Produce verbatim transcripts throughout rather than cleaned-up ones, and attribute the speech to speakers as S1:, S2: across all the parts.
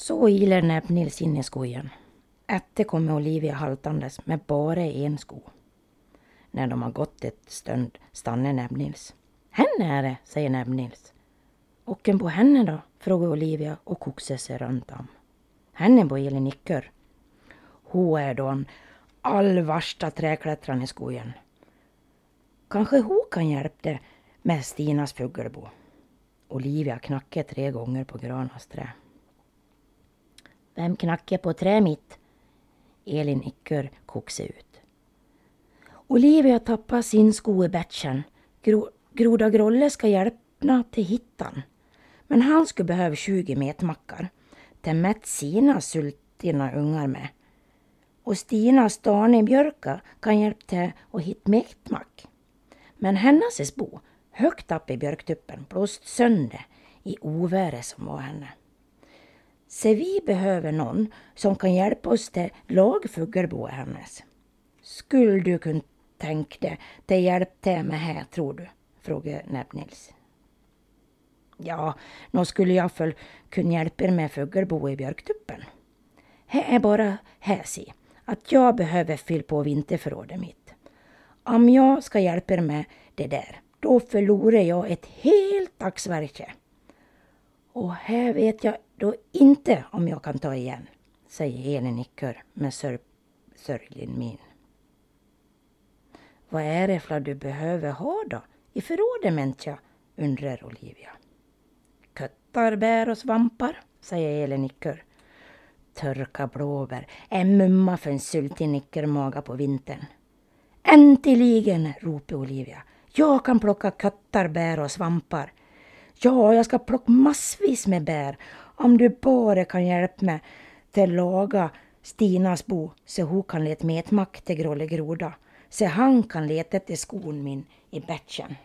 S1: Så iler Näbb-Nils in i skogen. Efter kommer Olivia haltandes med bara en sko. När de har gått ett stund stannar Näbb-Nils. Henne är det, säger Näbb-Nils. Och en på henne då, frågar Olivia och kokser sig runt om. Henne på Elin nickar. Hon är då en all värsta träklättran i skogen. Kanske hon kan hjälpa det med Stinas fuggelbo. Olivia knackar tre gånger på Granas trä. Vem knackar på trä mitt? Elin nickar kokser ut. Olivia tappar sin sko i bätchen. Gro- Groda Grolle ska hjälpa till hittan. Men han skulle behöva tjugo metmackar. Till mätt sina sultina ungar med. Och Stina Starne i Björka kan hjälpa till att hitta metmack. Men hennes bo, högt upp i björktuppen, blåst sönder i oväre som var henne. Så vi behöver någon som kan hjälpa oss till lagfuggelbo hennes. Skulle du kunna tänka dig till hjälp till med här, tror du? Frågar Näbb-Nils. Ja, nå skulle jag för kunna hjälpa er med fuggelbo i björktuppen. Här är bara här se, att jag behöver fylla på vinterförrådet mitt. Om jag ska hjälpa er med det där, då förlorar jag ett helt dagsverke. Och här vet jag då inte om jag kan ta igen, säger Elin nickar med sör- sörglig min. Vad är det för du behöver ha då i förrådet, mentja, undrar Olivia. Köttar, bär och svampar, säger Elin nickar. Törka blåbär, en mumma för en sultig nickermaga på vintern. Äntligen, ropar Olivia. Jag kan plocka köttar, bär och svampar. Ja, jag ska plocka massvis med bär. Om du bara kan hjälpa mig till att laga Stinas bo så hon kan leta metmack till Grålle Groda. Så han kan leta till skon min i bätchen.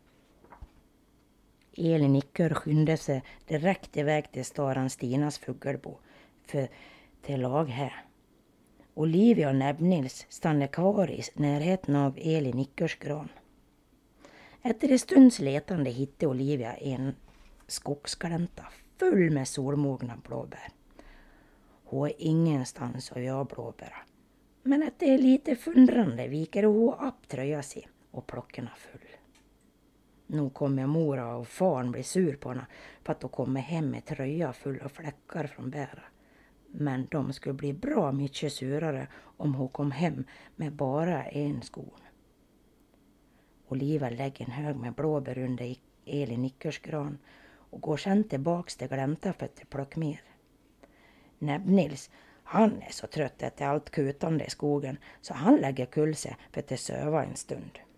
S1: Elin nickar skyndar sig direkt iväg till staran Stinas fuggelbo för till lag här. Olivia och Näbb-Nils stannar kvar i närheten av Elin nickars gran. Efter en stunds letande hittade Olivia en skogsglänta full med solmogna blåbär. Hon är ingenstans att göra blåbär. Men att det är lite fundrande viker hon upp tröja sig och plockarna full. Nu kommer mora och farn bli sur på henne för att de kommer hem med tröja full av fläckar från bära. Men de skulle bli bra mycket surare om hon kom hem med bara en skon. Olivia lägger en hög med blåbär under Elin nickars gran och går sedan tillbaks till glänta för att plocka mer. Näbb-Nils, han är så trött efter allt kutande i skogen så han lägger kull sig för att söva en stund.